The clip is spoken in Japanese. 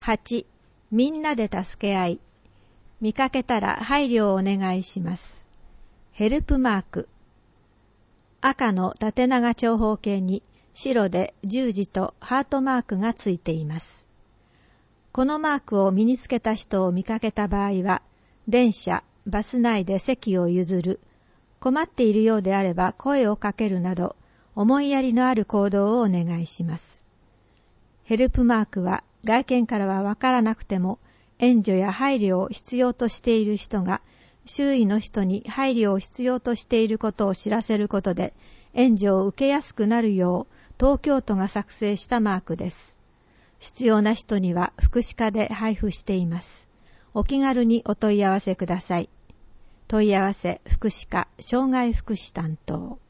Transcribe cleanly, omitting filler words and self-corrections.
8、みんなで助け合い。見かけたら配慮をお願いします。ヘルプマーク。赤の縦長長方形に白で十字とハートマークがついています。このマークを身につけた人を見かけた場合は、電車、バス内で席を譲る、困っているようであれば声をかけるなど、思いやりのある行動をお願いします。ヘルプマークは外見からはわからなくても、援助や配慮を必要としている人が、周囲の人に配慮を必要としていることを知らせることで、援助を受けやすくなるよう、東京都が作成したマークです。必要な人には福祉課で配布しています。お気軽にお問い合わせください。問い合わせ福祉課障害福祉担当。